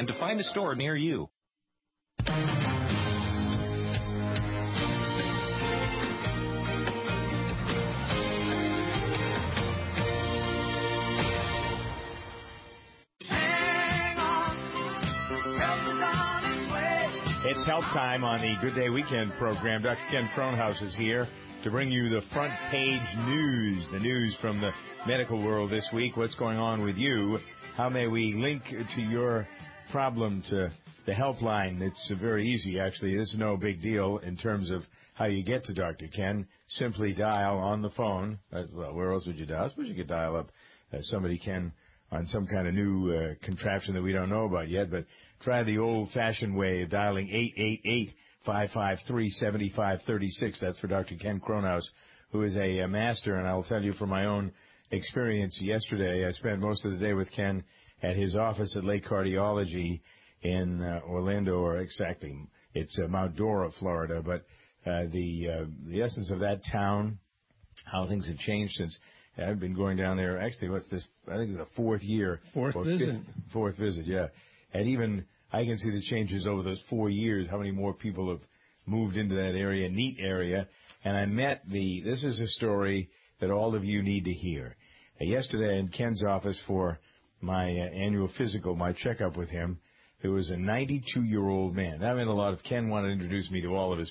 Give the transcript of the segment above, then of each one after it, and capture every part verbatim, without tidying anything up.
and to find a store near you. It's help time on the Good Day Weekend program. Doctor Ken Kronhaus is here to bring you the front page news, the news from the medical world this week. What's going on with you? How may we link to your problem to the helpline? It's very easy, actually. This is no big deal in terms of how you get to Doctor Ken. Simply dial on the phone. Uh, well, where else would you dial? I suppose you could dial up uh, somebody can on some kind of new uh, contraption that we don't know about yet, but try the old-fashioned way of dialing eight eight eight, five five three, seven five three six. That's for Doctor Ken Kronhaus, who is a, a master, and I'll tell you from my own experience yesterday, I spent most of the day with Ken at his office at Lake Cardiology in uh, Orlando, or exactly, it's uh, Mount Dora, Florida, but uh, the uh, the essence of that town, how things have changed since I've been going down there. Actually, what's this? I think it's the fourth year. Fourth visit. Fifth, fourth visit, yeah. And even I can see the changes over those four years, how many more people have moved into that area, neat area. And I met the, this is a story that all of you need to hear. Uh, yesterday in Ken's office for my uh, annual physical, my checkup with him, there was a ninety-two-year-old man. That meant a lot. If Ken wanted to introduce me to all of his,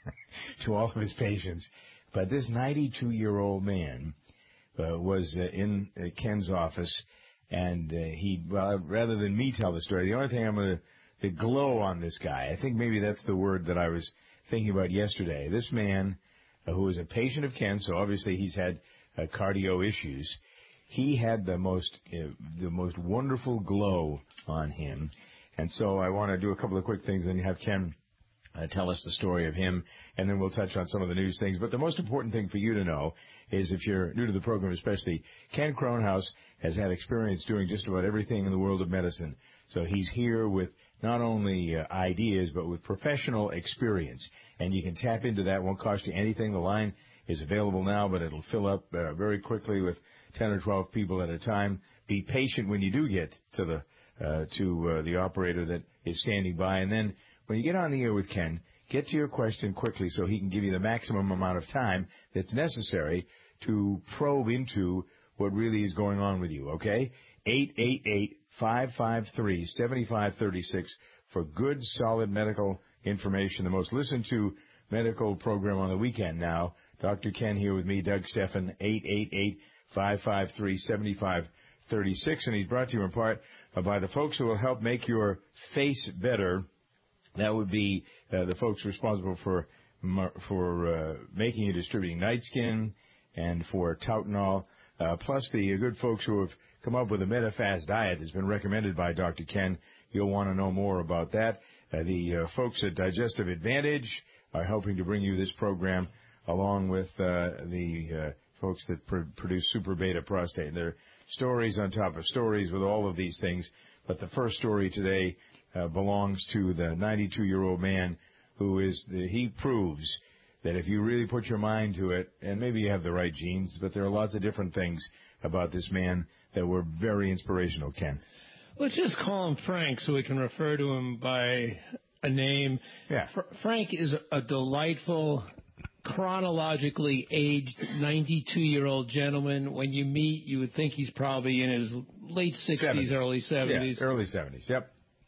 to all of his patients. But this ninety-two-year-old man Uh, was uh, in uh, Ken's office, and uh, he, well, rather than me tell the story, the only thing I'm going to, the glow on this guy, I think maybe that's the word that I was thinking about yesterday. This man, uh, who was a patient of Ken, so obviously he's had uh, cardio issues, he had the most, uh, the most wonderful glow on him. And so I want to do a couple of quick things, and then have Ken Uh, tell us the story of him, and then we'll touch on some of the news things. But the most important thing for you to know is, if you're new to the program especially, Ken Kronhaus has had experience doing just about everything in the world of medicine. So he's here with not only uh, ideas, but with professional experience. And you can tap into that. It won't cost you anything. The line is available now, but it'll fill up uh, very quickly with ten or twelve people at a time. Be patient when you do get to the uh, to uh, the operator that is standing by. And then when you get on the air with Ken, get to your question quickly so he can give you the maximum amount of time that's necessary to probe into what really is going on with you, okay? eight eight eight, five five three, seven five three six for good, solid medical information. The most listened to medical program on the weekend now. Doctor Ken here with me, Doug Steffen, eight eight eight, five five three, seven five three six. And he's brought to you in part by the folks who will help make your face better. That would be uh, the folks responsible for for uh, making and distributing Night Skin and for Tautenol, uh, plus the good folks who have come up with a MetaFast diet that's been recommended by Doctor Ken. You'll want to know more about that. Uh, the uh, folks at Digestive Advantage are helping to bring you this program, along with uh, the uh, folks that pr- produce Super Beta Prostate. There are stories on top of stories with all of these things, but the first story today Uh, belongs to the ninety-two-year-old man who is, the, he proves that if you really put your mind to it, and maybe you have the right genes, but there are lots of different things about this man that were very inspirational, Ken. Let's just call him Frank so we can refer to him by a name. Yeah. Fr- Frank is a delightful, chronologically aged ninety-two-year-old gentleman. When you meet, you would think he's probably in his late sixties, seventies. Early seventies. Yeah, early seventies, yep.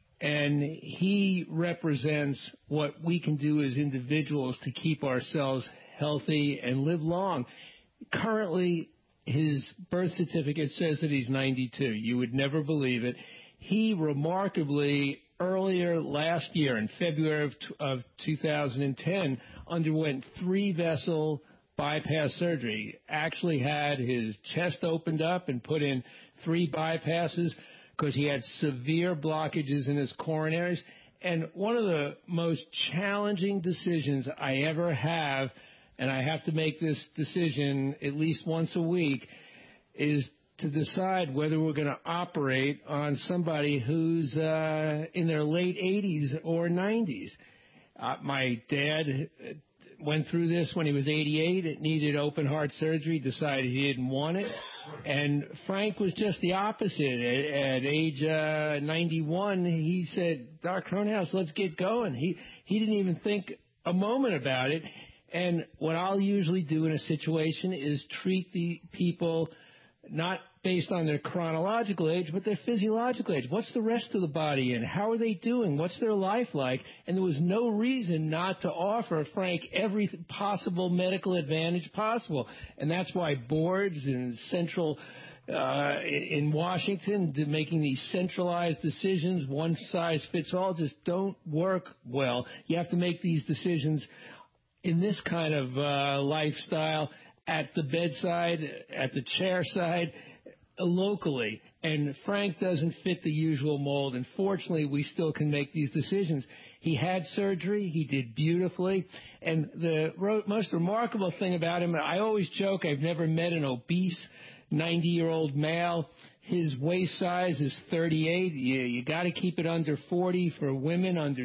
And he represents what we can do as individuals to keep ourselves healthy and live long. Currently, his birth certificate says that he's ninety-two. You would never believe it. He remarkably, earlier last year, in February of, of two thousand ten, underwent three-vessel bypass surgery. Actually had his chest opened up and put in three bypasses, because he had severe blockages in his coronaries. And one of the most challenging decisions I ever have, and I have to make this decision at least once a week, is to decide whether we're going to operate on somebody who's uh, in their late eighties or nineties. Uh, my dad went through this when he was eighty-eight. It needed open heart surgery, decided he didn't want it. And Frank was just the opposite. At, at age uh, ninety-one, he said, Doc Cronhaus, let's get going. He, he didn't even think a moment about it. And what I'll usually do in a situation is treat the people not based on their chronological age, but their physiological age. What's the rest of the body in? How are they doing? What's their life like? And there was no reason not to offer Frank every possible medical advantage possible. And that's why boards and central uh, in Washington making these centralized decisions, one size fits all, just don't work well. You have to make these decisions in this kind of uh, lifestyle at the bedside, at the chair side, locally. And Frank doesn't fit the usual mold. And fortunately, we still can make these decisions. He had surgery. He did beautifully. And the ro- most remarkable thing about him, I always joke, I've never met an obese ninety-year-old male. His waist size is thirty-eight. You, you got to keep it under forty for women, under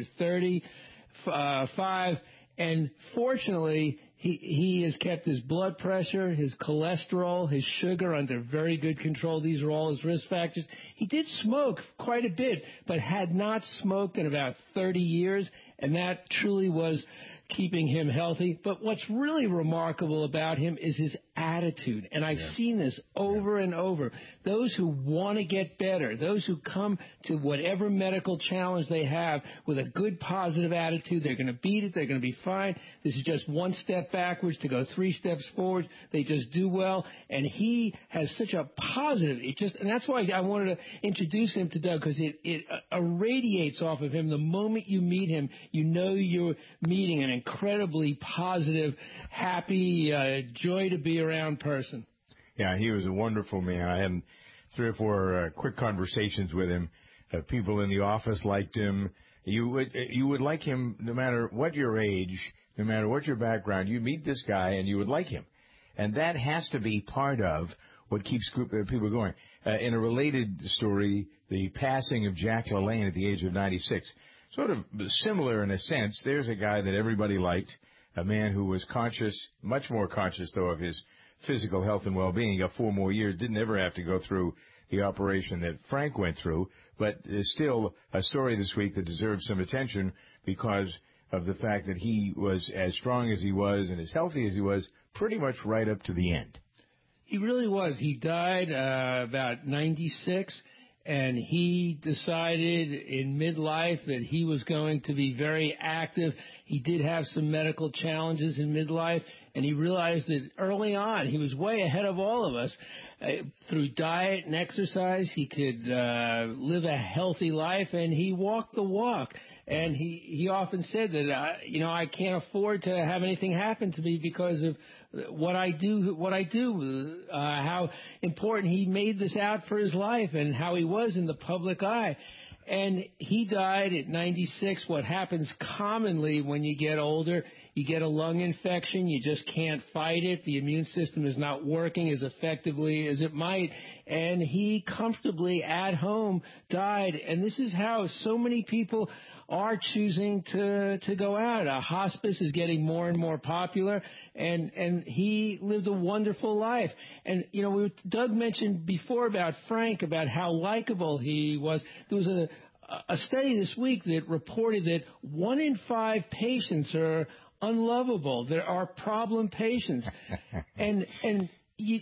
thirty-five. And fortunately, he, he has kept his blood pressure, his cholesterol, his sugar under very good control. These are all his risk factors. He did smoke quite a bit, but had not smoked in about thirty years, and that truly was keeping him healthy. But what's really remarkable about him is his attitude. And I've yeah. seen this over yeah. and over. Those who want to get better, those who come to whatever medical challenge they have with a good positive attitude, they're going to beat it, they're going to be fine. This is just one step backwards to go three steps forward. They just do well. And he has such a positive, it just, and that's why I wanted to introduce him to Doug, because it, it irradiates off of him. The moment you meet him, you know you're meeting an incredibly positive, happy, uh, joy to be around person. Yeah, he was a wonderful man. I had three or four uh, quick conversations with him. Uh, people in the office liked him. You would you would like him no matter what your age, no matter what your background. You meet this guy and you would like him, and that has to be part of what keeps group, uh, people going. Uh, in a related story, the passing of Jack LaLanne at the age of ninety-six. Sort of similar in a sense. There's a guy that everybody liked, a man who was conscious, much more conscious, though, of his physical health and well-being. He got four more years, didn't ever have to go through the operation that Frank went through, but is still a story this week that deserves some attention because of the fact that he was as strong as he was and as healthy as he was pretty much right up to the end. He really was. He died uh, about ninety-six. And he decided in midlife that he was going to be very active. He did have some medical challenges in midlife, and he realized that early on he was way ahead of all of us. Uh, through diet and exercise, he could uh, live a healthy life, and he walked the walk. And he, he often said that, uh, you know, I can't afford to have anything happen to me because of what I do, what I do, uh, how important he made this out for his life and how he was in the public eye. And he died at ninety-six. What happens commonly when you get older, you get a lung infection. You just can't fight it. The immune system is not working as effectively as it might. And he comfortably at home died. And this is how so many people are choosing to to go out. A hospice is getting more and more popular, and and he lived a wonderful life. And you know, we, Doug mentioned before about Frank, about how likable he was. There was a a study this week that reported that one in five patients are unlovable. There are problem patients, and and you,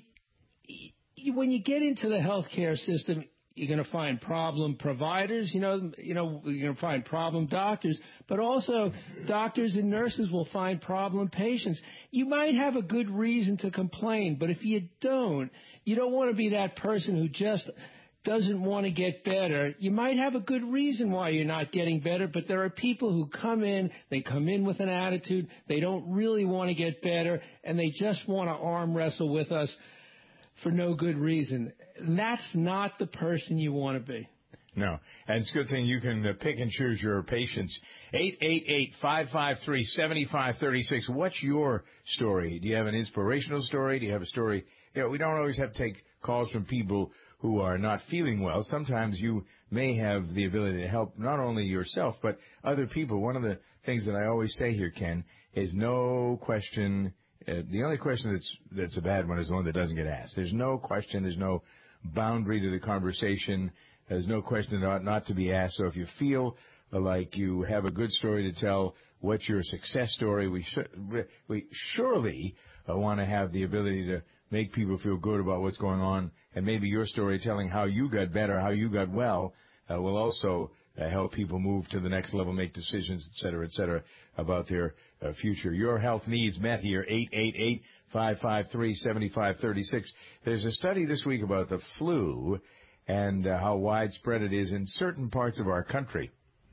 you when you get into the healthcare system, you're going to find problem providers, you know, you know, you're going to find problem doctors, but also doctors and nurses will find problem patients. You might have a good reason to complain, but if you don't, you don't want to be that person who just doesn't want to get better. You might have a good reason why you're not getting better, but there are people who come in, they come in with an attitude, they don't really want to get better, and they just want to arm wrestle with us for no good reason. That's not the person you want to be. No. And it's a good thing you can uh, pick and choose your patients. eight eight eight, five five three, seven five three six. What's your story? Do you have an inspirational story? Do you have a story? You know, we don't always have to take calls from people who are not feeling well. Sometimes you may have the ability to help not only yourself, but other people. One of the things that I always say here, Ken, is no question uh, the only question that's that's a bad one is the one that doesn't get asked. There's no question. There's no boundary to the conversation. There's no question that ought not to be asked. So if you feel like you have a good story to tell, what's your success story? We sh- we surely uh, want to have the ability to make people feel good about what's going on, and maybe your story telling how you got better, how you got well, uh, will also uh, help people move to the next level, make decisions, et cetera, et cetera, about their uh, future. Your health needs met here, eight eight eight, five five three, seven five three six. There's a study this week about the flu and uh, how widespread it is in certain parts of our country.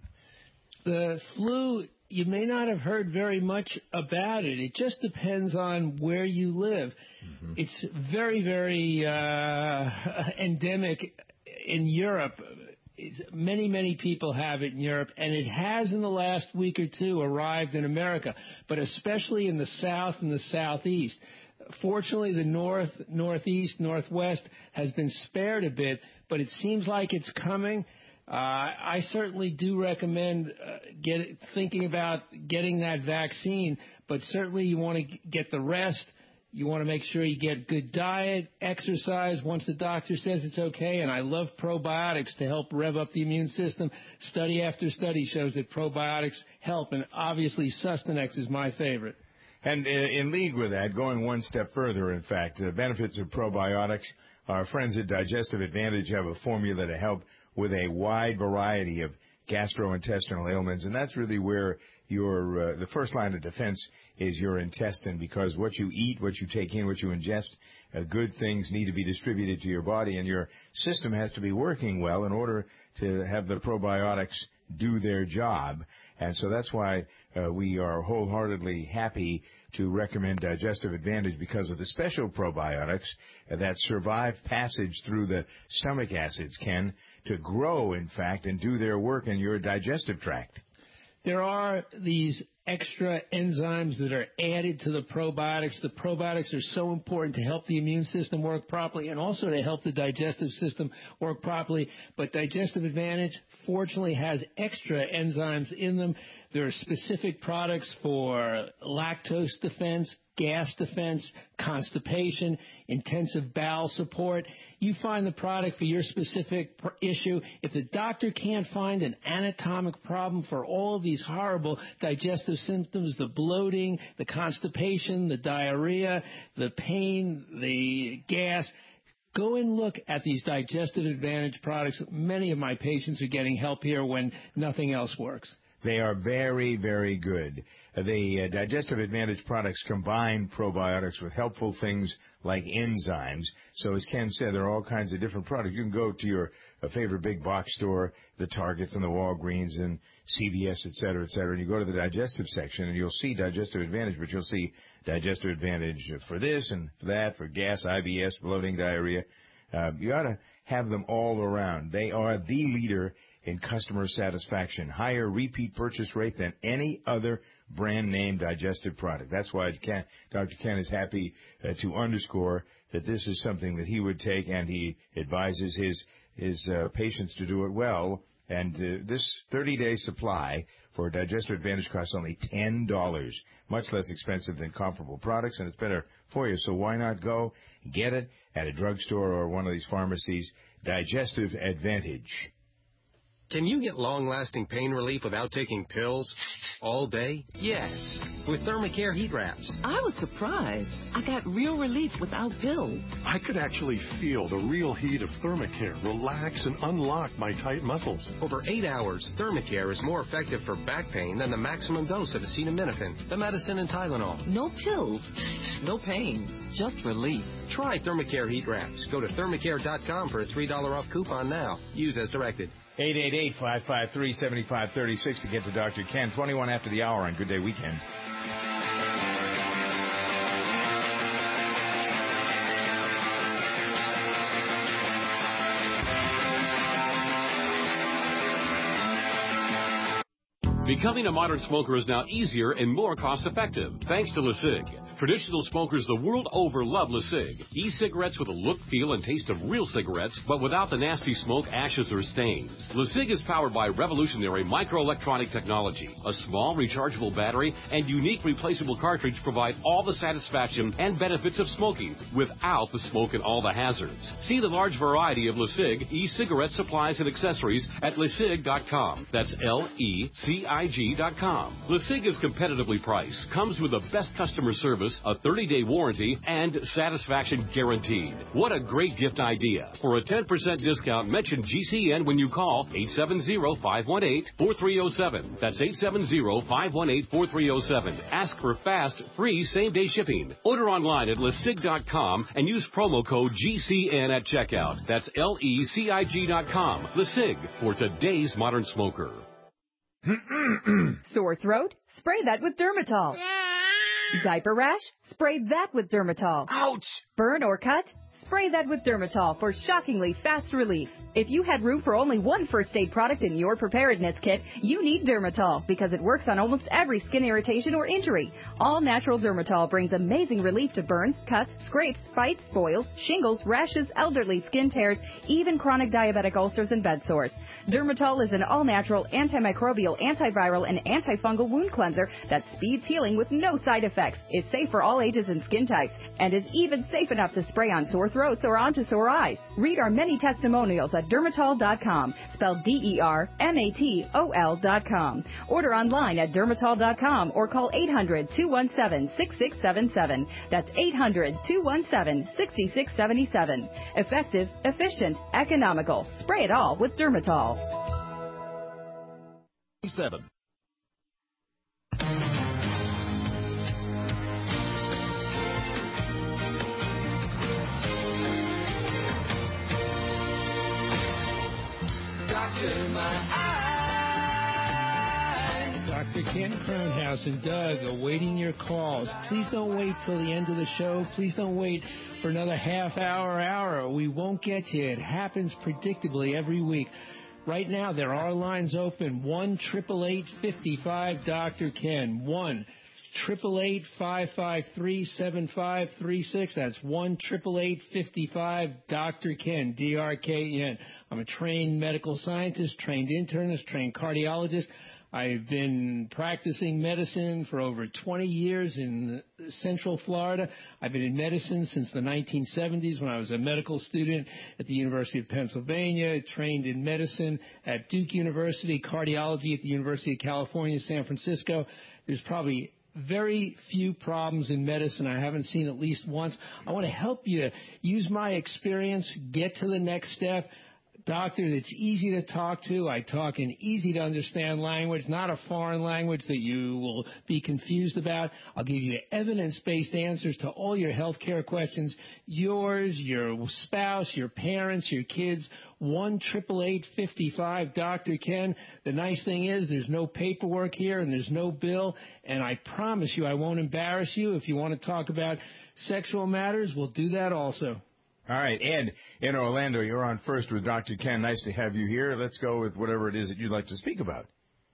The flu, you may not have heard very much about it. It just depends on where you live. Mm-hmm. It's very, very uh, endemic in Europe. It's, many, many people have it in Europe, and it has in the last week or two arrived in America, but especially in the South and the Southeast. Fortunately, the North, Northeast, Northwest has been spared a bit, but it seems like it's coming. Uh, I certainly do recommend uh, get, thinking about getting that vaccine, but certainly you want to get the rest. You want to make sure you get good diet, exercise once the doctor says it's okay, and I love probiotics to help rev up the immune system. Study after study shows that probiotics help, and obviously Sustanex is my favorite. And in league with that, going one step further, in fact, the benefits of probiotics, our friends at Digestive Advantage have a formula to help with a wide variety of gastrointestinal ailments, and that's really where your uh, the first line of defense is your intestine, because what you eat, what you take in, what you ingest, uh, good things need to be distributed to your body, and your system has to be working well in order to have the probiotics do their job. And so that's why uh, we are wholeheartedly happy to recommend Digestive Advantage, because of the special probiotics uh, that survive passage through the stomach acids, Ken, to grow, in fact, and do their work in your digestive tract. There are these extra enzymes that are added to the probiotics. The probiotics are so important to help the immune system work properly and also to help the digestive system work properly. But Digestive Advantage, fortunately, has extra enzymes in them. There are specific products for lactose defense, gas defense, constipation, intensive bowel support. You find the product for your specific pr- issue. If the doctor can't find an anatomic problem for all of these horrible digestive symptoms, the bloating, the constipation, the diarrhea, the pain, the gas, go and look at these Digestive Advantage products. Many of my patients are getting help here when nothing else works. They are very, very good. The uh, Digestive Advantage products combine probiotics with helpful things like enzymes. So as Ken said, there are all kinds of different products. You can go to your uh, favorite big box store, the Targets and the Walgreens and C V S, et cetera, et cetera, and you go to the digestive section and you'll see Digestive Advantage, but you'll see Digestive Advantage for this and for that, for gas, I B S, bloating, diarrhea. Uh, you ought to have them all around. They are the leader in customer satisfaction, higher repeat purchase rate than any other brand name digestive product. That's why Ken, Doctor Ken is happy uh, to underscore that this is something that he would take, and he advises his his uh, patients to do it well. And uh, this thirty-day supply for Digestive Advantage costs only ten dollars, much less expensive than comparable products, and it's better for you. So why not go get it at a drugstore or one of these pharmacies? Digestive Advantage. Can you get long-lasting pain relief without taking pills all day? Yes, with Thermacare heat wraps. I was surprised. I got real relief without pills. I could actually feel the real heat of Thermacare relax and unlock my tight muscles. Over eight hours, Thermacare is more effective for back pain than the maximum dose of acetaminophen, the medicine, and Tylenol. No pills, no pain, just relief. Try Thermacare heat wraps. Go to thermacare dot com for a three dollars off coupon now. Use as directed. eight eight eight, five five three, seven five three six to get to Doctor Ken. twenty-one after the hour on Good Day Weekend. Becoming a modern smoker is now easier and more cost-effective thanks to LeSig. Traditional smokers the world over love LeSig. E-cigarettes with a look, feel, and taste of real cigarettes, but without the nasty smoke, ashes, or stains. LeSig is powered by revolutionary microelectronic technology. A small rechargeable battery and unique replaceable cartridge provide all the satisfaction and benefits of smoking without the smoke and all the hazards. See the large variety of LeSig e-cigarette supplies and accessories at lesig dot com. That's L E C I G dot com. LeSig is competitively priced, comes with the best customer service, a thirty-day warranty, and satisfaction guaranteed. What a great gift idea. For a ten percent discount, mention G C N when you call eight seven zero, five one eight, four three zero seven. That's eight seven zero, five one eight, four three zero seven. Ask for fast, free same-day shipping. Order online at lesig dot com and use promo code G C N at checkout. That's L E C I G dot com. LeSig, for today's modern smoker. Sore throat? Spray that with Dermatol. Diaper rash? Spray that with Dermatol. Ouch! Burn or cut? Spray that with Dermatol for shockingly fast relief. If you had room for only one first aid product in your preparedness kit, you need Dermatol because it works on almost every skin irritation or injury. All natural Dermatol brings amazing relief to burns, cuts, scrapes, bites, boils, shingles, rashes, elderly skin tears, even chronic diabetic ulcers and bed sores. Dermatol is an all-natural, antimicrobial, antiviral, and antifungal wound cleanser that speeds healing with no side effects. It's safe for all ages and skin types, and is even safe enough to spray on sore throats or onto sore eyes. Read our many testimonials at dermatol dot com, spelled D E R M A T O L dot com. Order online at dermatol dot com or call eight hundred, two one seven, six six seven seven. That's eight hundred, two one seven, six six seven seven. Effective, efficient, economical. Spray it all with Dermatol. Seven. Doctor, my eyes. Doctor Ken Crownhouse and Doug awaiting your calls. Please don't wait till the end of the show. Please don't wait for another half hour, hour. We won't get to you. It happens predictably every week. Right now, there are lines open. one, eight eight eight, five five, Doctor Ken. one, eight eight eight, five five three, seven five three six. That's one, eight eight eight, five five, Doctor Ken, D R K E N. I'm a trained medical scientist, trained internist, trained cardiologist. I've been practicing medicine for over twenty years in Central Florida. I've been in medicine since the nineteen seventies when I was a medical student at the University of Pennsylvania, trained in medicine at Duke University, cardiology at the University of California, San Francisco. There's probably very few problems in medicine I haven't seen at least once. I want to help you use my experience, get to the next step. Doctor that's easy to talk to. I talk in easy to understand language, not a foreign language that you will be confused about. I'll give you evidence-based answers to all your health care questions, yours, your spouse, your parents, your kids. one, eight eight eight, five five, Doctor Ken. The nice thing is there's no paperwork here and there's no bill, and I promise you I won't embarrass you. If you want to talk about sexual matters, we'll do that also. All right, Ed, in Orlando, you're on first with Doctor Ken. Nice to have you here. Let's go with whatever it is that you'd like to speak about.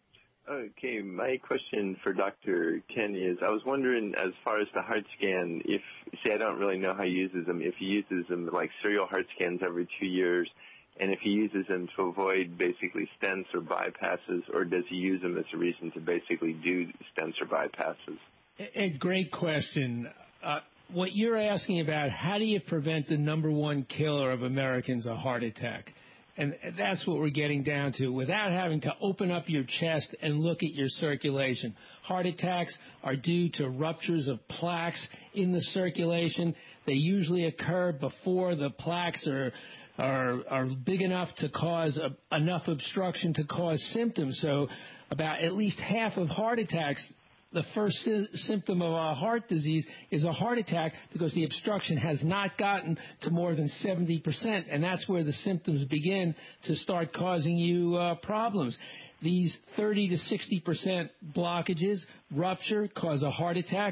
Okay, my question for Doctor Ken is, I was wondering, as far as the heart scan, if, see, I don't really know how he uses them, if he uses them like serial heart scans every two years, and if he uses them to avoid basically stents or bypasses, or does he use them as a reason to basically do stents or bypasses? Ed, great question. Uh, What you're asking about, how do you prevent the number one killer of Americans, a heart attack? And that's what we're getting down to, without having to open up your chest and look at your circulation. Heart attacks are due to ruptures of plaques in the circulation. They usually occur before the plaques are are, are big enough to cause a, enough obstruction to cause symptoms. So about at least half of heart attacks, the first sy- symptom of a heart disease is a heart attack because the obstruction has not gotten to more than seventy percent, and that's where the symptoms begin to start causing you uh, problems. These thirty to sixty percent blockages, rupture, cause a heart attack.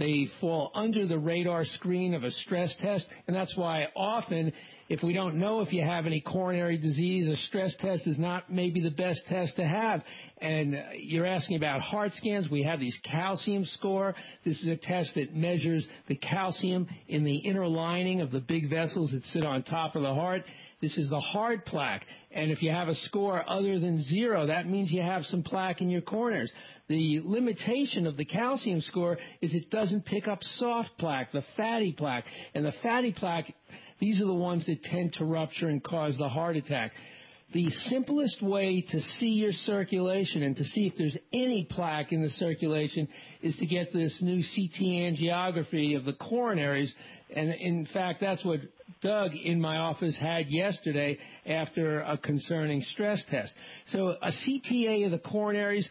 They fall under the radar screen of a stress test, and that's why often, if we don't know if you have any coronary disease, a stress test is not maybe the best test to have. And you're asking about heart scans. We have these calcium score. This is a test that measures the calcium in the inner lining of the big vessels that sit on top of the heart. This is the hard plaque. And if you have a score other than zero, that means you have some plaque in your coronaries. The limitation of the calcium score is it doesn't pick up soft plaque, the fatty plaque. And the fatty plaque, these are the ones that tend to rupture and cause the heart attack. The simplest way to see your circulation and to see if there's any plaque in the circulation is to get this new C T angiography of the coronaries. And in fact, that's what Doug in my office had yesterday after a concerning stress test. So a C T A of the coronaries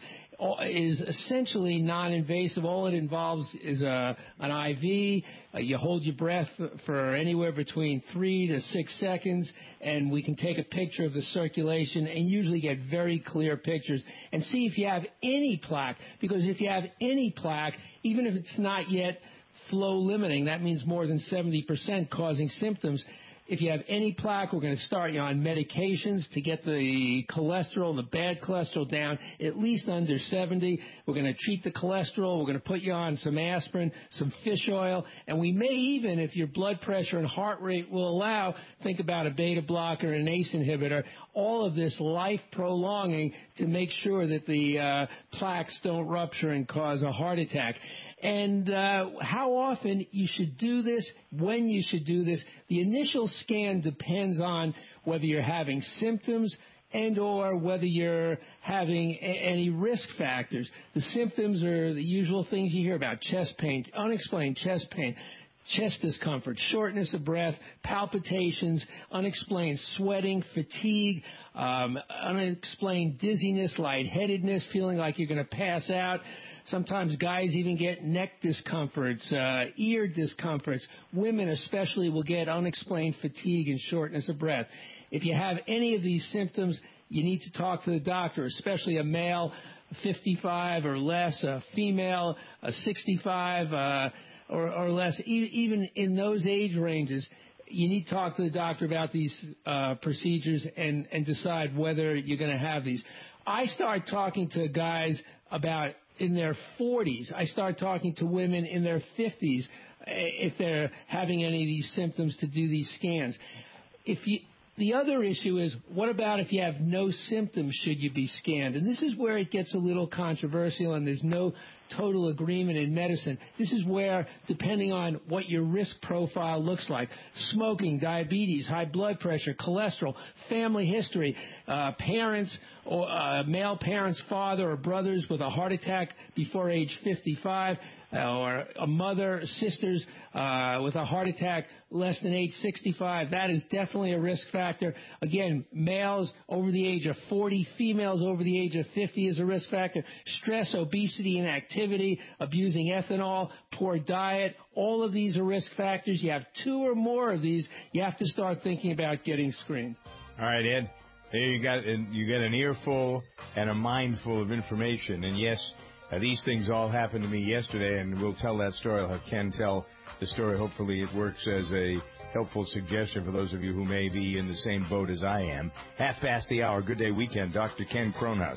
is essentially non-invasive. All it involves is a, an I V. Uh, you hold your breath for anywhere between three to six seconds, and we can take a picture of the circulation and usually get very clear pictures and see if you have any plaque. Because if you have any plaque, even if it's not yet flow limiting, that means more than seventy percent causing symptoms. If you have any plaque, we're going to start you on medications to get the cholesterol, the bad cholesterol down at least under seventy. We're going to treat the cholesterol. We're going to put you on some aspirin, some fish oil, and we may even, if your blood pressure and heart rate will allow, think about a beta blocker and an ACE inhibitor. All of this life prolonging to make sure that the uh, plaques don't rupture and cause a heart attack. And uh, how often you should do this, when you should do this. The initial scan depends on whether you're having symptoms and or whether you're having a- any risk factors. The symptoms are the usual things you hear about: chest pain, unexplained chest pain, chest discomfort, shortness of breath, palpitations, unexplained sweating, fatigue, um, unexplained dizziness, lightheadedness, feeling like you're going to pass out. Sometimes guys even get neck discomforts, uh, ear discomforts. Women especially will get unexplained fatigue and shortness of breath. If you have any of these symptoms, you need to talk to the doctor, especially a male, fifty-five or less, a female, a sixty-five uh, or, or less. E- even in those age ranges, you need to talk to the doctor about these uh, procedures and, and decide whether you're going to have these. I start talking to guys about in their forties. I start talking to women in their fifties if they're having any of these symptoms to do these scans. If you, the other issue is, what about if you have no symptoms, should you be scanned? And this is where it gets a little controversial, and there's no total agreement in medicine. This is where, depending on what your risk profile looks like, smoking, diabetes, high blood pressure, cholesterol, family history, uh, parents, or uh, male parents, father or brothers with a heart attack before age fifty-five, uh, or a mother, sisters uh, with a heart attack less than age sixty-five, that is definitely a risk factor. Again, males over the age of forty, females over the age of fifty is a risk factor. Stress, obesity, and activity, abusing ethanol, poor diet, all of these are risk factors. You have two or more of these, you have to start thinking about getting screened. All right, Ed. There you got you got an earful and a mind full of information. And yes, uh, these things all happened to me yesterday, and we'll tell that story. I'll have Ken tell the story. Hopefully it works as a helpful suggestion for those of you who may be in the same boat as I am. Half past the hour. Good day weekend. Doctor Ken Kronhaus.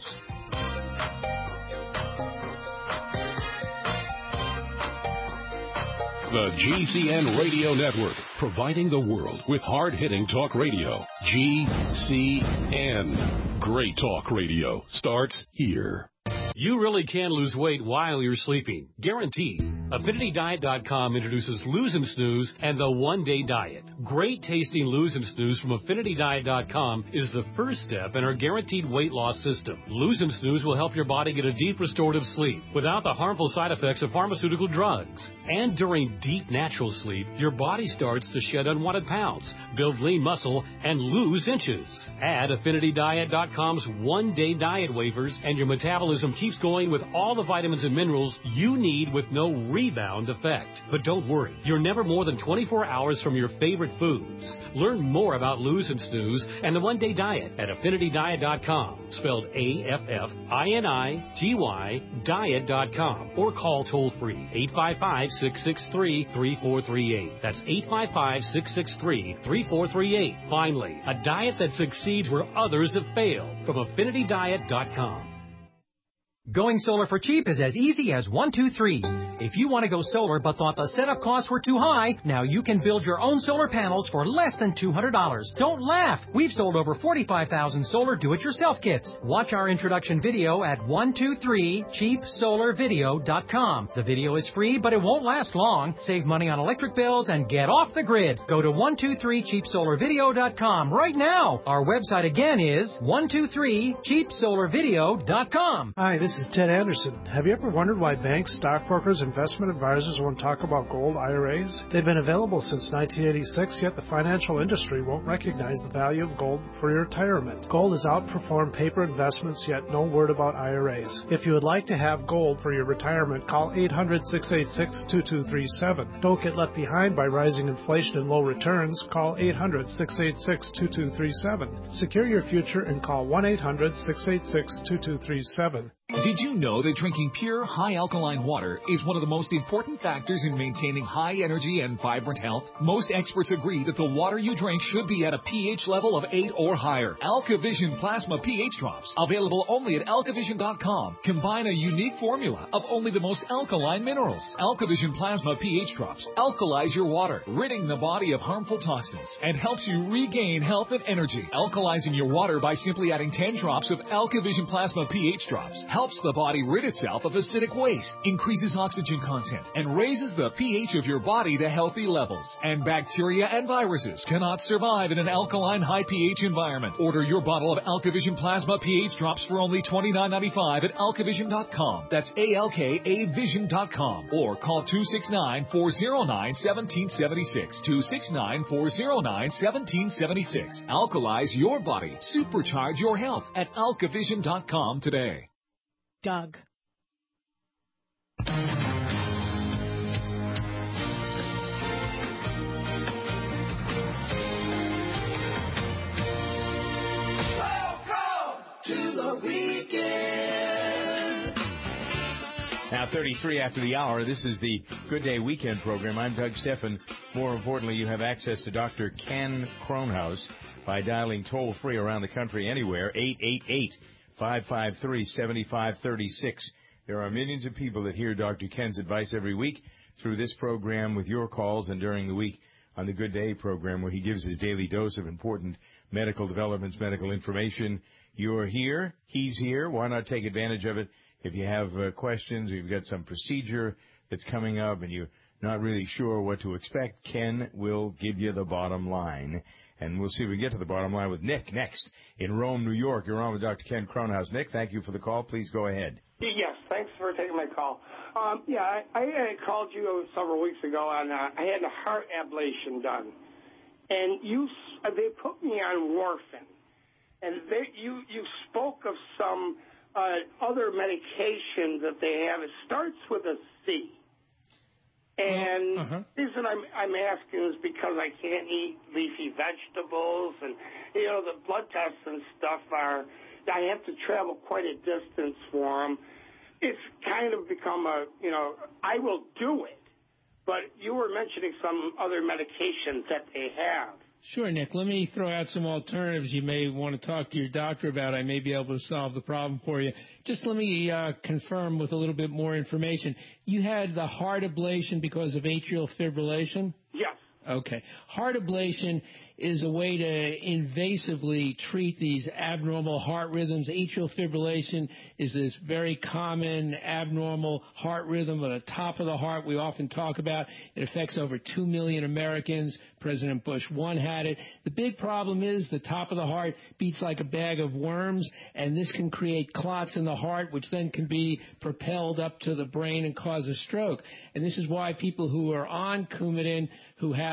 The G C N Radio Network, providing the world with hard-hitting talk radio. G C N. Great talk radio starts here. You really can lose weight while you're sleeping. Guaranteed. Affinity Diet dot com introduces Lose 'em Snooze and the One-Day Diet. Great tasting Lose 'em Snooze from Affinity Diet dot com is the first step in our guaranteed weight loss system. Lose 'em Snooze will help your body get a deep restorative sleep without the harmful side effects of pharmaceutical drugs. And during deep natural sleep, your body starts to shed unwanted pounds, build lean muscle, and lose inches. Add Affinity Diet dot com's One-Day Diet wafers and your metabolism keeps going with all the vitamins and minerals you need with no rebound effect. But don't worry, you're never more than twenty-four hours from your favorite foods. Learn more about Lose and Snooze and the one-day diet at affinity diet dot com, spelled A F F I N I T Y diet dot com, or call toll-free eight five five, six six three, three four three eight. That's eight five five, six six three, three four three eight. Finally, a diet that succeeds where others have failed, from affinity diet dot com. Going solar for cheap is as easy as one, two, three. If you want to go solar but thought the setup costs were too high, now you can build your own solar panels for less than two hundred dollars. Don't laugh! We've sold over forty-five thousand solar do-it-yourself kits. Watch our introduction video at one two three cheap solar video dot com. The video is free, but it won't last long. Save money on electric bills and get off the grid. Go to one two three cheap solar video dot com right now. Our website again is one two three cheap solar video dot com. Hi, this is Ted Anderson. Have you ever wondered why banks, stockbrokers, investment advisors won't talk about gold I R As? They've been available since nineteen eighty-six, yet the financial industry won't recognize the value of gold for your retirement. Gold has outperformed paper investments, yet no word about I R As. If you would like to have gold for your retirement, call eight hundred, six eight six, two two three seven. Don't get left behind by rising inflation and low returns. Call eight hundred, six eight six, two two three seven. Secure your future and call one eight hundred, six eight six, two two three seven. Did you know that drinking pure, high-alkaline water is one of the most important factors in maintaining high energy and vibrant health? Most experts agree that the water you drink should be at a pH level of eight or higher. AlkaVision Plasma pH Drops, available only at alkavision dot com, combine a unique formula of only the most alkaline minerals. AlkaVision Plasma pH Drops alkalize your water, ridding the body of harmful toxins, and helps you regain health and energy. Alkalizing your water by simply adding ten drops of AlkaVision Plasma pH Drops helps the body rid itself of acidic waste, increases oxygen content, and raises the pH of your body to healthy levels. And bacteria and viruses cannot survive in an alkaline high pH environment. Order your bottle of AlkaVision Plasma pH Drops for only twenty-nine ninety-five at alkavision dot com. That's A L K A vision dot com. Or call two six nine, four zero nine, one seven seven six. two six nine, four zero nine, one seven seven six. Alkalize your body. Supercharge your health at alkavision dot com today. Doug. To the weekend. Now, thirty-three after the hour, this is the Good Day Weekend program. I'm Doug Steffen. More importantly, you have access to Doctor Ken Kronhaus by dialing toll-free around the country anywhere, eight eight eight, five five three, seven five three six. There are millions of people that hear Doctor Ken's advice every week through this program with your calls and during the week on the Good Day program, where he gives his daily dose of important medical developments, medical information. You're here. He's here. Why not take advantage of it? If you have uh, questions or you've got some procedure that's coming up and you're not really sure what to expect, Ken will give you the bottom line. And we'll see if we get to the bottom line with Nick next in Rome, New York. You're on with Doctor Ken Kronhaus. Nick, thank you for the call. Please go ahead. Yes, thanks for taking my call. Um, yeah, I, I called you several weeks ago, and uh, I had a heart ablation done. And you, they put me on warfarin. And they, you, you spoke of some uh, other medication that they have. It starts with a C. And uh-huh. the reason I'm, I'm asking is because I can't eat leafy vegetables, and, you know, the blood tests and stuff are, I have to travel quite a distance for them. It's kind of become a, you know, I will do it, but you were mentioning some other medications that they have. Sure, Nick. Let me throw out some alternatives you may want to talk to your doctor about. I may be able to solve the problem for you. Just let me uh, confirm with a little bit more information. You had the heart ablation because of atrial fibrillation? Yes. Okay. Heart ablation is a way to invasively treat these abnormal heart rhythms. Atrial fibrillation is this very common abnormal heart rhythm at the top of the heart we often talk about. It affects over two million Americans. President Bush one had it. The big problem is the top of the heart beats like a bag of worms, and this can create clots in the heart, which then can be propelled up to the brain and cause a stroke. And this is why people who are on Coumadin, who have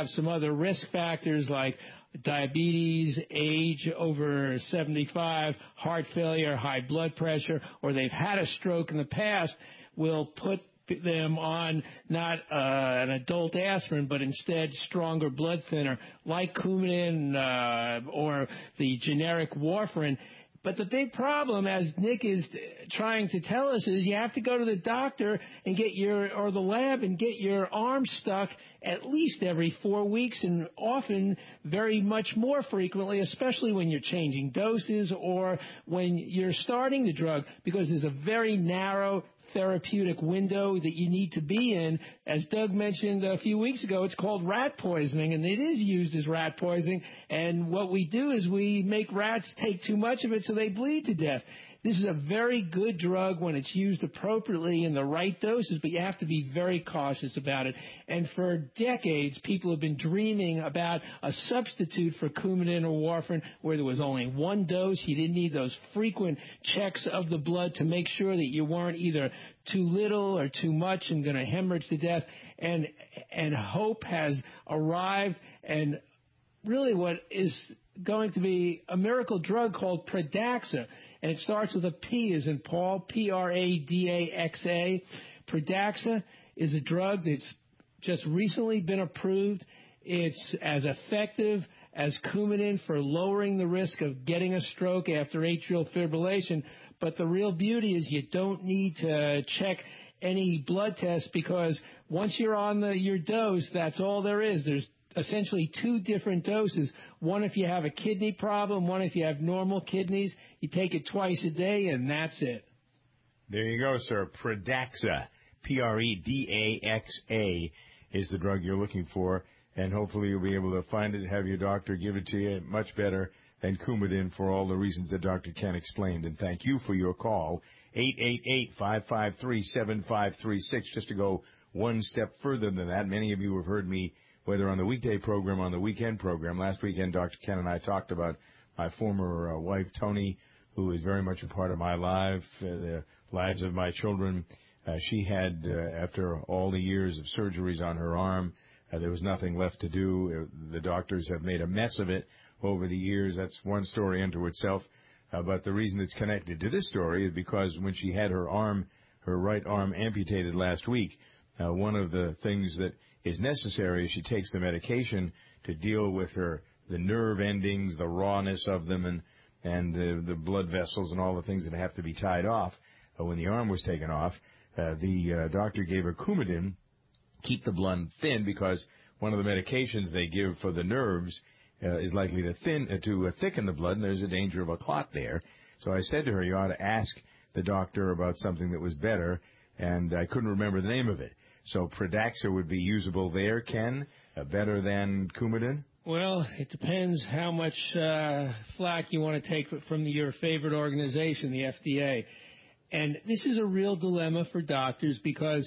have some other risk factors like diabetes, age over seventy-five, heart failure, high blood pressure, or they've had a stroke in the past, will put them on not uh, an adult aspirin, but instead stronger blood thinner like Coumadin uh, or the generic warfarin. But the big problem, as Nick is trying to tell us, is you have to go to the doctor and get your, or the lab and get your arm stuck at least every four weeks and often very much more frequently, especially when you're changing doses or when you're starting the drug, because there's a very narrow therapeutic window that you need to be in. As Doug mentioned a few weeks ago, it's called rat poisoning, and it is used as rat poisoning. And what we do is we make rats take too much of it so they bleed to death. This is a very good drug when it's used appropriately in the right doses, but you have to be very cautious about it. And for decades, people have been dreaming about a substitute for Coumadin or warfarin where there was only one dose. You didn't need those frequent checks of the blood to make sure that you weren't either too little or too much and going to hemorrhage to death. And, and hope has arrived, and really what is going to be a miracle drug called Pradaxa. And it starts with a P as in Paul, P R A D A X A. Pradaxa is a drug that's just recently been approved. It's as effective as Coumadin for lowering the risk of getting a stroke after atrial fibrillation. But the real beauty is you don't need to check any blood tests, because once you're on the, your dose, that's all there is. There's essentially two different doses. One if you have a kidney problem, one if you have normal kidneys. You take it twice a day, and that's it. There you go, sir. Pradaxa, P R E D A X A, is the drug you're looking for, and hopefully you'll be able to find it, have your doctor give it to you. Much better than Coumadin for all the reasons that Doctor Ken explained. And thank you for your call, eight eight eight, five five three, seven five three six. Just to go one step further than that, many of you have heard me, whether on the weekday program or on the weekend program. Last weekend, Doctor Ken and I talked about my former uh, wife, Tony, who is very much a part of my life, uh, the lives of my children. Uh, she had, uh, after all the years of surgeries on her arm, uh, there was nothing left to do. Uh, the doctors have made a mess of it over the years. That's one story unto itself. Uh, but the reason it's connected to this story is because when she had her arm, her right arm amputated last week, uh, one of the things that is necessary is she takes the medication to deal with her the nerve endings, the rawness of them, and and the, the blood vessels and all the things that have to be tied off. Uh, when the arm was taken off, uh, the uh, doctor gave her Coumadin, keep the blood thin, because one of the medications they give for the nerves uh, is likely to thin uh, to uh, thicken the blood, and there's a danger of a clot there. So I said to her, you ought to ask the doctor about something that was better, and I couldn't remember the name of it. So Pradaxa would be usable there, Ken, uh, better than Coumadin? Well, it depends how much uh, flack you want to take from your favorite organization, the F D A. And this is a real dilemma for doctors, because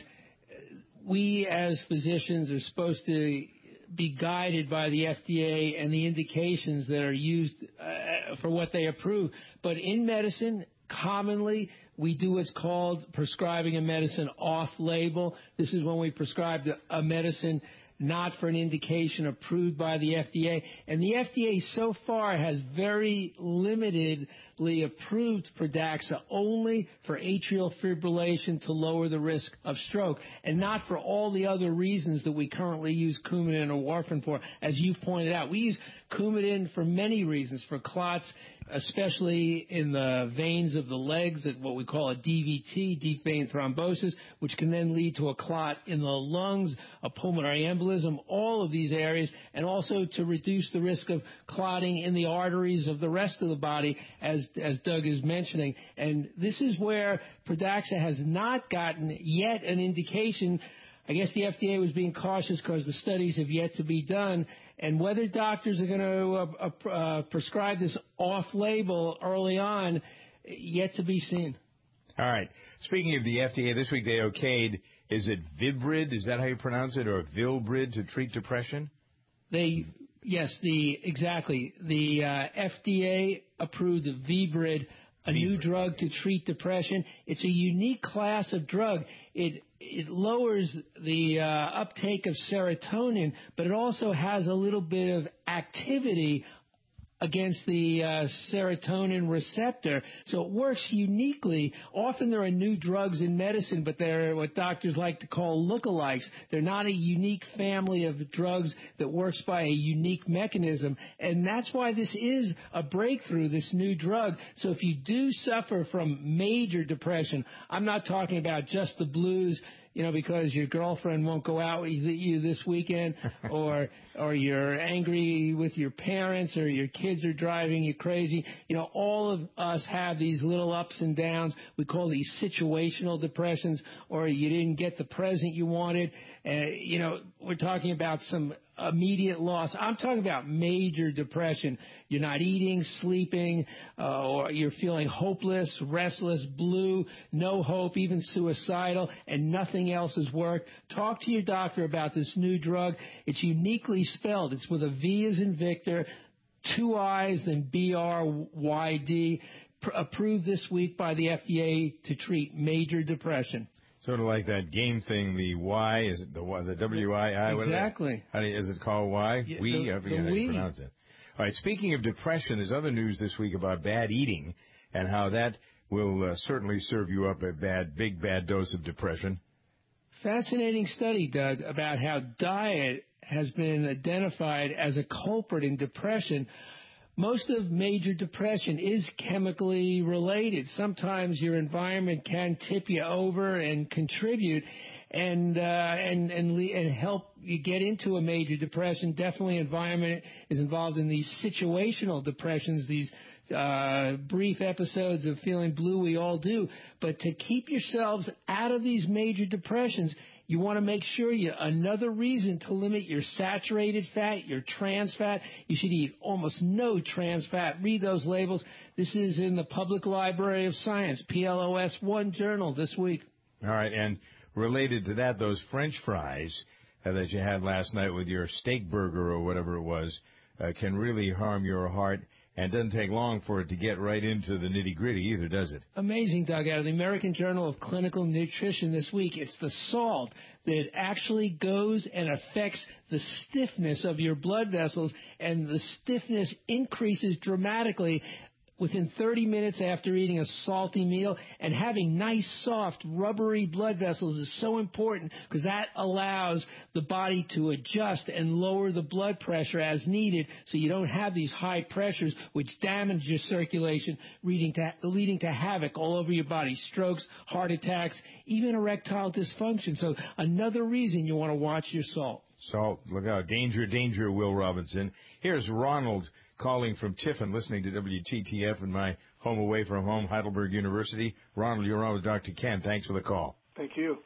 we as physicians are supposed to be guided by the F D A and the indications that are used uh, for what they approve. But in medicine, commonly, we do what's called prescribing a medicine off-label. This is when we prescribe a medicine not for an indication approved by the F D A. And the F D A so far has very limitedly approved Pradaxa only for atrial fibrillation to lower the risk of stroke, and not for all the other reasons that we currently use Coumadin or warfarin for. As you've pointed out, we use Coumadin for many reasons, for clots, especially in the veins of the legs, at what we call a D V T, deep vein thrombosis, which can then lead to a clot in the lungs, a pulmonary embolism, all of these areas, and also to reduce the risk of clotting in the arteries of the rest of the body, as, as Doug is mentioning. And this is where Pradaxa has not gotten yet an indication. I guess the F D A was being cautious because the studies have yet to be done, and whether doctors are going to uh, uh, prescribe this off-label early on, yet to be seen. All right. Speaking of the F D A, this week they okayed, is it Vibrid, is that how you pronounce it, or Vilbrid to treat depression? They, yes, the exactly. The uh, F D A approved the Vibrid a new drug to treat depression. It's a unique class of drug. It it lowers the uh, uptake of serotonin, but it also has a little bit of activity against the uh, serotonin receptor. So it works uniquely. Often there are new drugs in medicine, but they're what doctors like to call lookalikes. They're not a unique family of drugs that works by a unique mechanism. And that's why this is a breakthrough, this new drug. So if you do suffer from major depression, I'm not talking about just the blues, you know, because your girlfriend won't go out with you this weekend, or or you're angry with your parents, or your kids are driving you crazy. You know, all of us have these little ups and downs. We call these situational depressions, or you didn't get the present you wanted. Uh, you know, we're talking about some immediate loss. I'm talking about major depression. You're not eating, sleeping, uh, or you're feeling hopeless, restless, blue, no hope, even suicidal, and nothing else has worked. Talk to your doctor about this new drug. It's uniquely spelled. It's with a V as in Victor, two I's, then B R Y D, pr- approved this week by the F D A to treat major depression. Sort of like that game thing, the Y, is it the Y, the W I I? Exactly. How do you, is it called Y? Yeah, we? the, I forget the how you we. pronounce it. All right, speaking of depression, there's other news this week about bad eating and how that will uh, certainly serve you up a bad, big bad dose of depression. Fascinating study, Doug, about how diet has been identified as a culprit in depression. Most of major depression is chemically related. Sometimes your environment can tip you over and contribute and uh, and and and help you get into a major depression. Definitely environment is involved in these situational depressions, these uh, brief episodes of feeling blue we all do. But to keep yourselves out of these major depressions, you want to make sure you, another reason to limit your saturated fat, your trans fat. You should eat almost no trans fat. Read those labels. This is in the Public Library of Science, P L O S one journal this week. All right, and related to that, those French fries uh, that you had last night with your steak burger or whatever it was uh, can really harm your heart. And it doesn't take long for it to get right into the nitty-gritty either, does it? Amazing, Doug. Out of the American Journal of Clinical Nutrition this week, it's the salt that actually goes and affects the stiffness of your blood vessels, and the stiffness increases dramatically within thirty minutes after eating a salty meal. And having nice, soft, rubbery blood vessels is so important because that allows the body to adjust and lower the blood pressure as needed so you don't have these high pressures which damage your circulation, leading to, leading to havoc all over your body, strokes, heart attacks, even erectile dysfunction. So another reason you want to watch your salt. Salt, look out. Danger, danger, Will Robinson. Here's Ronald calling from Tiffin, listening to W T T F in my home away from home, Heidelberg University. Ronald, you're on with Doctor Ken. Thanks for the call. Thank you.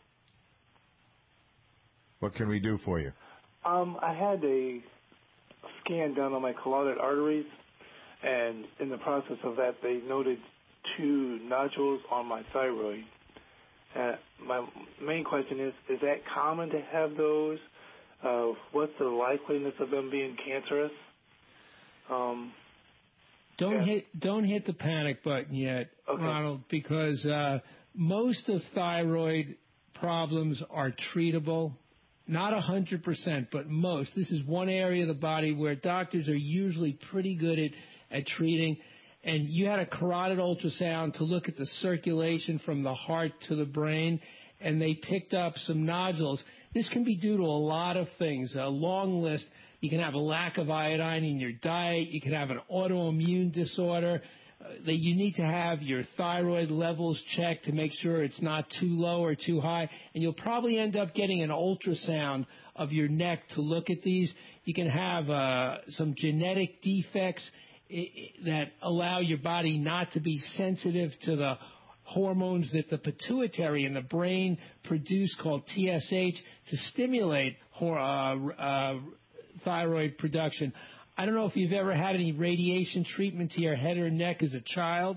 What can we do for you? Um, I had a scan done on my carotid arteries, and in the process of that, they noted two nodules on my thyroid. Uh, my main question is, is that common to have those? Uh, what's the likeliness of them being cancerous? Um, don't yeah. hit don't hit the panic button yet, okay. Ronald, because uh, most of thyroid problems are treatable. Not a hundred percent, but most. This is one area of the body where doctors are usually pretty good at, at treating. And you had a carotid ultrasound to look at the circulation from the heart to the brain, and they picked up some nodules. This can be due to a lot of things, a long list. You can have a lack of iodine in your diet. You can have an autoimmune disorder. Uh, that you need to have your thyroid levels checked to make sure it's not too low or too high. And you'll probably end up getting an ultrasound of your neck to look at these. You can have uh, some genetic defects that allow your body not to be sensitive to the hormones that the pituitary and the brain produce called T S H to stimulate uh, uh, thyroid production. I don't know if you've ever had any radiation treatment to your head or neck as a child.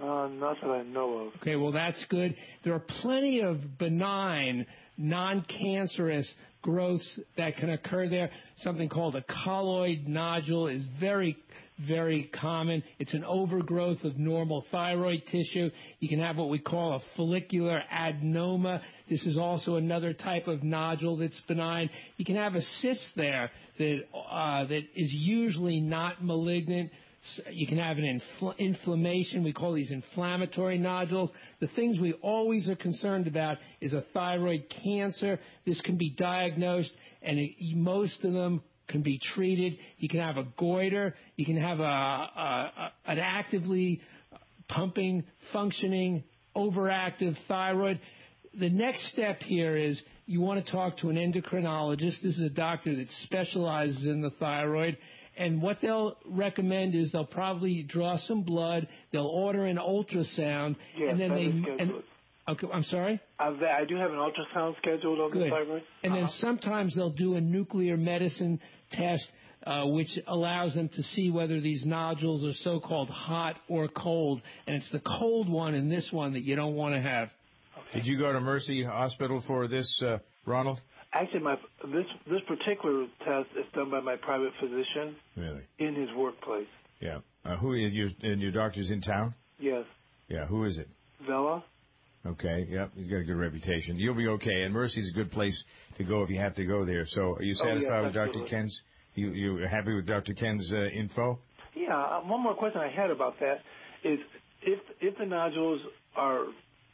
Uh, not that I know of. Okay, well, that's good. There are plenty of benign, non-cancerous growths that can occur there. Something called a colloid nodule is very, very common. It's an overgrowth of normal thyroid tissue. You can have what we call a follicular adenoma. This is also another type of nodule that's benign. You can have a cyst there that uh, that is usually not malignant. You can have an infl- inflammation. We call these inflammatory nodules. The things we always are concerned about is a thyroid cancer. This can be diagnosed, and it, most of them can be treated. You can have a goiter. You can have a, a, a an actively pumping, functioning, overactive thyroid. The next step here is you want to talk to an endocrinologist. This is a doctor that specializes in the thyroid. And what they'll recommend is they'll probably draw some blood. They'll order an ultrasound, Yes, and then that they. is scheduled. And, okay, I'm sorry. Uh, I do have an ultrasound scheduled on Good. the thyroid. And uh-huh. then sometimes they'll do a nuclear medicine test, uh, which allows them to see whether these nodules are so-called hot or cold. And it's the cold one in this one that you don't want to have. Okay. Did you go to Mercy Hospital for this, uh, Ronald? Actually, my this this particular test is done by my private physician. Really? In his workplace. Yeah. Uh, who is your and your doctor's in town? Yes. Yeah. Who is it? Vela. Okay. Yep. He's got a good reputation. You'll be okay. And Mercy's a good place to go if you have to go there. So, are you satisfied oh, yes, with Doctor Ken's? You you happy with Doctor Ken's uh, info? Yeah. Uh, one more question I had about that is if if the nodules are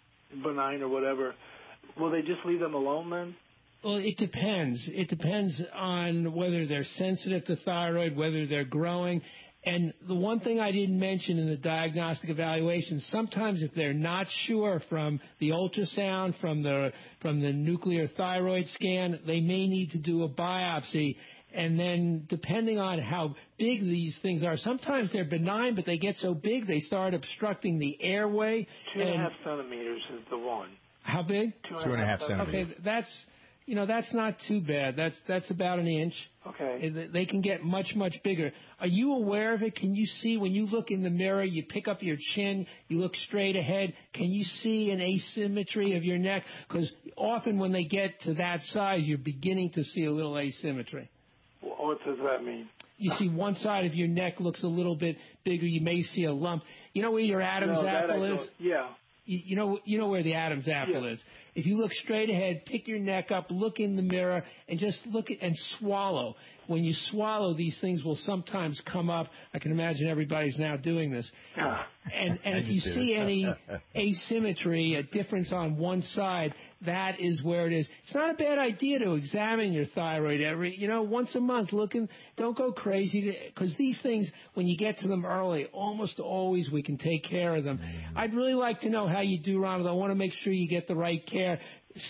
benign or whatever, will they just leave them alone then? Well, it depends. It depends on whether they're sensitive to thyroid, whether they're growing. And the one thing I didn't mention in the diagnostic evaluation, sometimes if they're not sure from the ultrasound, from the from the nuclear thyroid scan, they may need to do a biopsy. And then depending on how big these things are, sometimes they're benign, but they get so big they start obstructing the airway. Two and, and a half centimeters is the one. How big? Two and, Two and a half centimeters. Okay, that's... You know, that's not too bad. That's that's about an inch. Okay. They can get much, much bigger. Are you aware of it? Can you see when you look in the mirror, you pick up your chin, you look straight ahead, can you see an asymmetry of your neck? Because often when they get to that size, you're beginning to see a little asymmetry. What does that mean? You see one side of your neck looks a little bit bigger. You may see a lump. You know where your Adam's no, apple is? Yeah. You, you know, you know where the Adam's apple yeah. is. If you look straight ahead, pick your neck up, look in the mirror, and just look at and swallow. When you swallow, these things will sometimes come up. I can imagine everybody's now doing this. And, and if you see any asymmetry, a difference on one side, that is where it is. It's not a bad idea to examine your thyroid every, you know, once a month. Looking, don't go crazy, because these things, when you get to them early, almost always we can take care of them. Mm-hmm. I'd really like to know how you do, Ronald. I want to make sure you get the right care.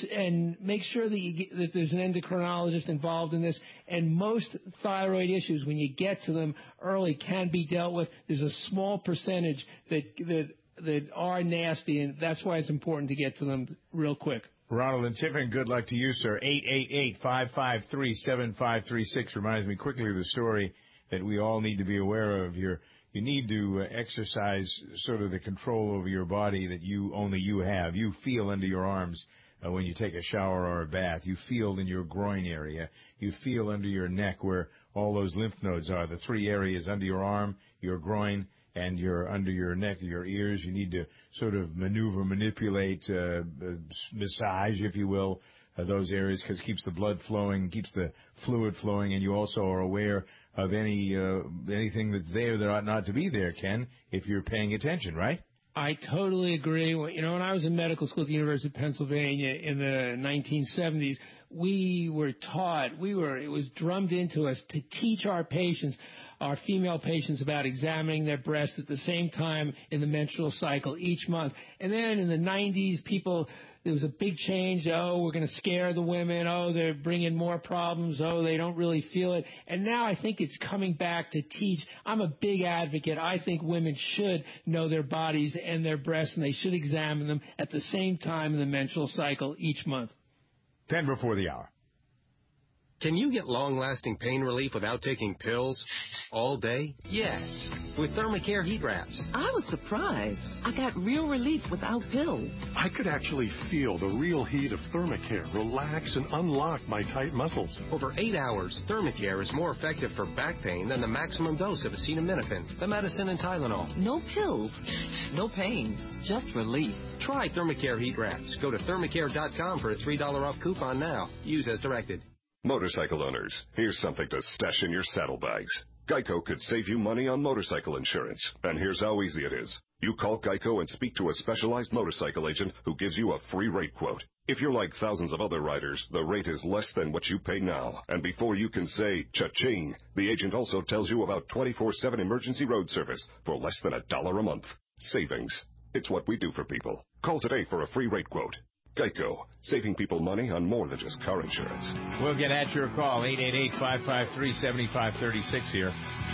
And make sure that, you get, that there's an endocrinologist involved in this. And most thyroid issues, when you get to them early, can be dealt with. There's a small percentage that that that are nasty, and that's why it's important to get to them real quick. Ronald and Tiffin, good luck to you, sir. eight eight eight, five five three, seven five three six reminds me quickly of the story that we all need to be aware of. You're, you need to uh, exercise sort of the control over your body that you only you have. You feel under your arms. Uh, when you take a shower or a bath, you feel in your groin area, you feel under your neck where all those lymph nodes are, the three areas under your arm, your groin, and your under your neck, your ears. You need to sort of maneuver, manipulate, uh, uh, massage, if you will, uh, those areas, because it keeps the blood flowing, keeps the fluid flowing, and you also are aware of any uh, anything that's there that ought not to be there, Ken, if you're paying attention, right? I totally agree. You know, when I was in medical school at the University of Pennsylvania in the nineteen seventies, we were taught, we were, it was drummed into us to teach our patients, our female patients, about examining their breasts at the same time in the menstrual cycle each month. And then in the nineties, people, there was a big change. Oh, we're going to scare the women. Oh, they're bringing more problems. Oh, they don't really feel it. And now I think it's coming back to teach. I'm a big advocate. I think women should know their bodies and their breasts, and they should examine them at the same time in the menstrual cycle each month. ten before the hour. Can you get long-lasting pain relief without taking pills? All day? Yes. With Thermacare heat wraps. I was surprised. I got real relief without pills. I could actually feel the real heat of Thermacare relax and unlock my tight muscles. Over eight hours, Thermacare is more effective for back pain than the maximum dose of acetaminophen, the medicine, and Tylenol. No pills, no pain, just relief. Try Thermacare heat wraps. Go to thermacare dot com for a three dollars off coupon now. Use as directed. Motorcycle owners, here's something to stash in your saddlebags. Geico could save you money on motorcycle insurance, and here's how easy it is. You call Geico and speak to a specialized motorcycle agent who gives you a free rate quote. If you're like thousands of other riders, the rate is less than what you pay now. And before you can say cha-ching, the agent also tells you about twenty-four seven emergency road service for less than a dollar a month. Savings. It's what we do for people. Call today for a free rate quote. Geico, saving people money on more than just car insurance. We'll get at your call, eight eight eight, five five three, seven five three six here.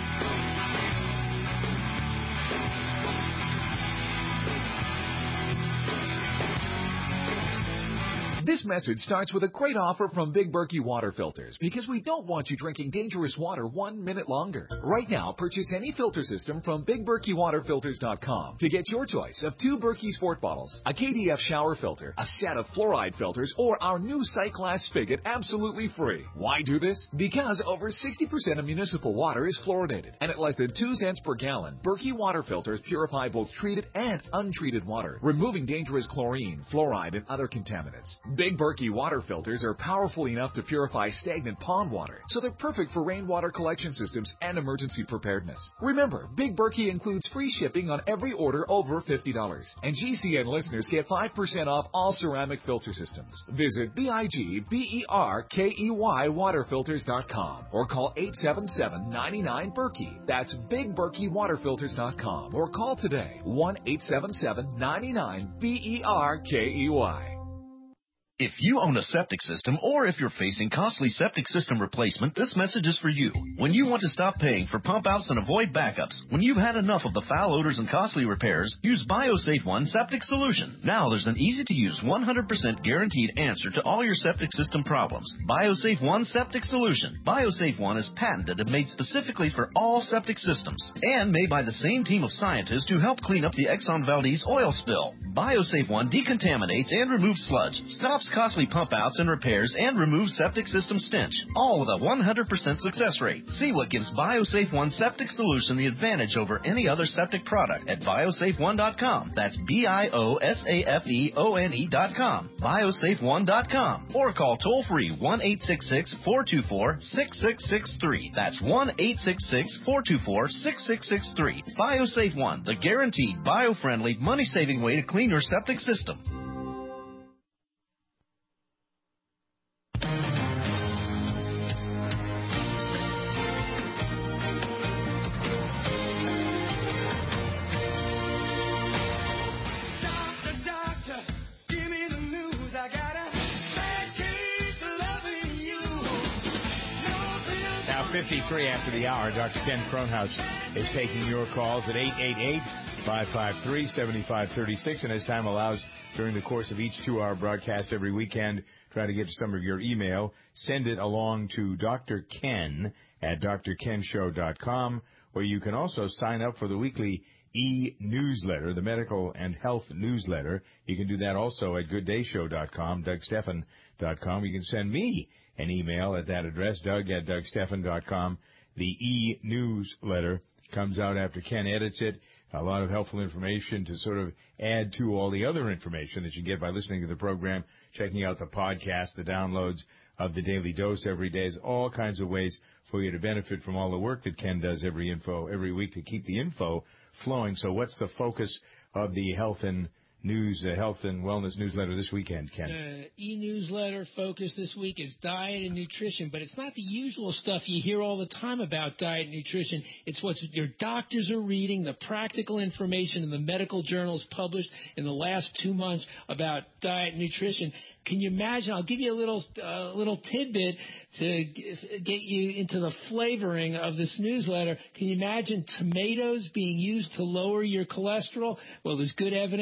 This message starts with a great offer from Big Berkey Water Filters because we don't want you drinking dangerous water one minute longer. Right now, purchase any filter system from big berkey water filters dot com to get your choice of two Berkey Sport bottles, a K D F shower filter, a set of fluoride filters, or our new Cyclass spigot absolutely free. Why do this? Because over sixty percent of municipal water is fluoridated, and at less than two cents per gallon, Berkey Water Filters purify both treated and untreated water, removing dangerous chlorine, fluoride, and other contaminants. Big Berkey water filters are powerful enough to purify stagnant pond water, so they're perfect for rainwater collection systems and emergency preparedness. Remember, Big Berkey includes free shipping on every order over fifty dollars, and G C N listeners get five percent off all ceramic filter systems. Visit B I G B E R K E Y water filters dot com or call eight seven seven, nine nine, Berkey. That's big berkey water filters dot com or call today, one eight seven seven, nine nine, B E R K E Y. If you own a septic system or if you're facing costly septic system replacement, this message is for you. When you want to stop paying for pump outs and avoid backups, when you've had enough of the foul odors and costly repairs, use BioSafe One Septic Solution. Now there's an easy-to-use one hundred percent guaranteed answer to all your septic system problems. BioSafe One Septic Solution. BioSafe One is patented and made specifically for all septic systems and made by the same team of scientists who helped clean up the Exxon Valdez oil spill. BioSafe One decontaminates and removes sludge, stops costly pump outs and repairs, and removes septic system stench, all with a one hundred percent success rate. See what gives BioSafe One Septic Solution the advantage over any other septic product at biosafe one dot com. That's B I O S A F E O N E dot com. biosafe one dot com. Or call toll-free one eight six six, four two four, six six six three. That's one eight six six, four two four, six six six three. BioSafe One, the guaranteed, bio-friendly, money-saving way to clean your septic system. fifty-three after the hour. Doctor Ken Kronhaus is taking your calls at eight eight eight, five five three, seven five three six. And as time allows, during the course of each two-hour broadcast every weekend, try to get to some of your email. Send it along to Doctor Ken at d r ken show dot com, where you can also sign up for the weekly e-newsletter, the medical and health newsletter. You can do that also at good day show dot com, doug stephan dot com. You can send me an email at that address, doug at doug stephan dot com. The e-newsletter comes out after Ken edits it. A lot of helpful information to sort of add to all the other information that you get by listening to the program, checking out the podcast, the downloads of the Daily Dose every day. There's all kinds of ways for you to benefit from all the work that Ken does every info every week to keep the info flowing. So what's the focus of the health and news, uh, health and wellness newsletter this weekend, Ken? Uh, e-newsletter focus this week is diet and nutrition, but it's not the usual stuff you hear all the time about diet and nutrition. It's what your doctors are reading, the practical information in the medical journals published in the last two months about diet and nutrition. Can you imagine? I'll give you a little uh, little tidbit to get you into the flavoring of this newsletter. Can you imagine tomatoes being used to lower your cholesterol? Well, there's good evidence, and we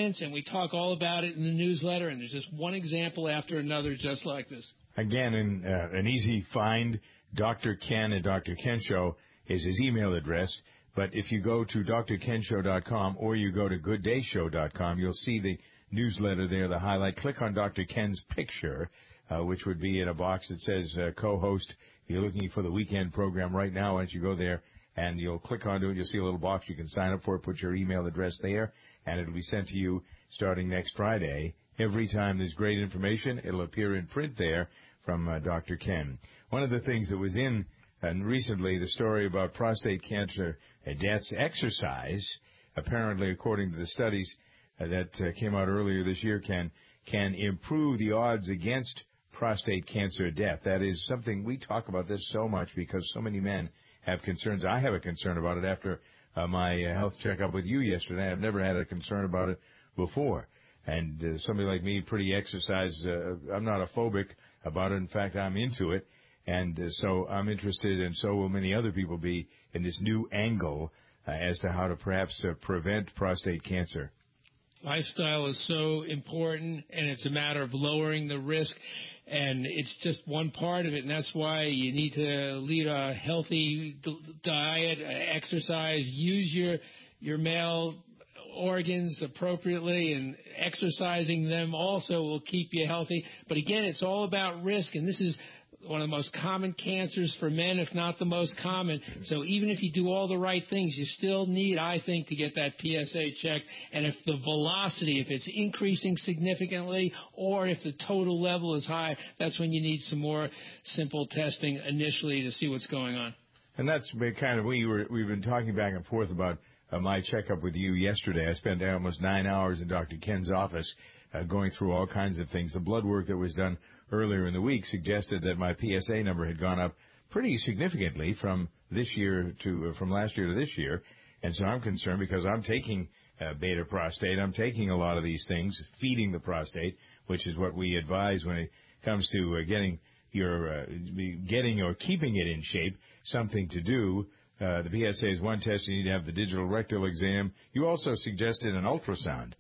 talk all about it in the newsletter, and there's just one example after another just like this. Again, in, uh, an easy find, Doctor Ken at Doctor Ken Show is his email address. But if you go to D R ken show dot com or you go to good day show dot com, you'll see the newsletter there, the highlight. Click on Doctor Ken's picture, uh, which would be in a box that says uh, co-host. If you're looking for the weekend program right now, once you go there and you'll click onto it, you'll see a little box you can sign up for. Put your email address there, and it'll be sent to you starting next Friday. Every time there's great information, it'll appear in print there from uh, Doctor Ken. One of the things that was in and recently, the story about prostate cancer deaths, exercise, apparently, according to the studies uh, that uh, came out earlier this year, can can improve the odds against prostate cancer death. That is something we talk about this so much because so many men have concerns. I have a concern about it after uh, my uh, health checkup with you yesterday. I've never had a concern about it before. And uh, somebody like me, pretty exercise, uh, I'm not a phobic about it. In fact, I'm into it. And uh, so I'm interested, and so will many other people be, in this new angle uh, as to how to perhaps uh, prevent prostate cancer. Lifestyle is so important, and it's a matter of lowering the risk, and it's just one part of it, and that's why you need to lead a healthy d- diet, uh, exercise, use your your male organs appropriately, and exercising them also will keep you healthy. But again, it's all about risk, and this is one of the most common cancers for men, if not the most common. So even if you do all the right things, you still need, I think, to get that P S A checked. And if the velocity, if it's increasing significantly, or if the total level is high, that's when you need some more simple testing initially to see what's going on. And that's been kind of, we were, we've been talking back and forth about uh, my checkup with you yesterday. I spent almost nine hours in Doctor Ken's office uh, going through all kinds of things. The blood work that was done earlier in the week suggested that my P S A number had gone up pretty significantly from this year to, uh, from last year to this year. And so I'm concerned because I'm taking uh, beta prostate. I'm taking a lot of these things, feeding the prostate, which is what we advise when it comes to uh, getting your, uh, getting or keeping it in shape, something to do. Uh, the P S A is one test. You need to have the digital rectal exam. You also suggested an ultrasound.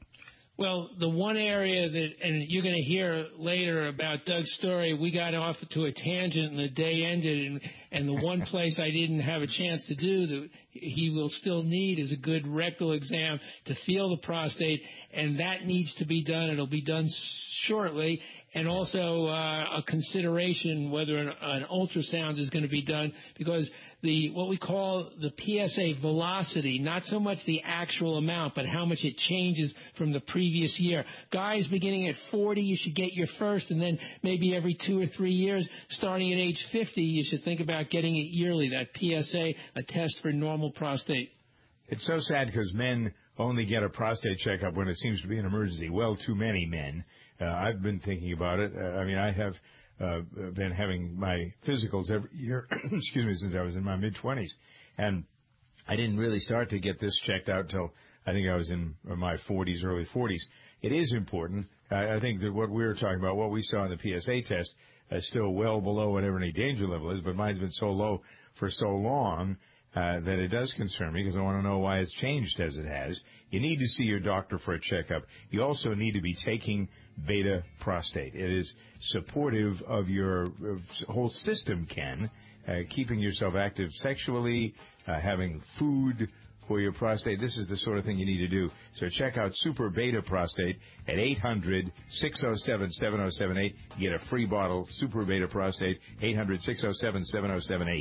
Well, the one area that, and you're going to hear later about Doug's story, we got off to a tangent and the day ended, and, and the one place I didn't have a chance to do that he will still need is a good rectal exam to feel the prostate, and that needs to be done. It'll be done shortly, and also uh, a consideration whether an, an ultrasound is going to be done, because the what we call the P S A velocity, not so much the actual amount, but how much it changes from the previous year. Guys beginning at forty, you should get your first, and then maybe every two or three years, starting at age fifty, you should think about getting it yearly, that P S A, a test for normal prostate. It's so sad because men only get a prostate checkup when it seems to be an emergency. Well, too many men. Uh, I've been thinking about it. Uh, I mean, I have uh, been having my physicals every year, excuse me, since I was in my mid-twenties. And I didn't really start to get this checked out until I think I was in my forties, early forties. It is important. I, I think that what we were talking about, what we saw in the P S A test, is still well below whatever any danger level is, but mine's been so low for so long Uh, that it does concern me because I want to know why it's changed as it has. You need to see your doctor for a checkup. You also need to be taking beta prostate. It is supportive of your uh, whole system, Ken, uh, keeping yourself active sexually, uh, having food for your prostate. This is the sort of thing you need to do. So check out Super Beta Prostate at eight hundred, six oh seven, seven oh seven eight. Get a free bottle, Super Beta Prostate, eight hundred, six oh seven, seven oh seven eight.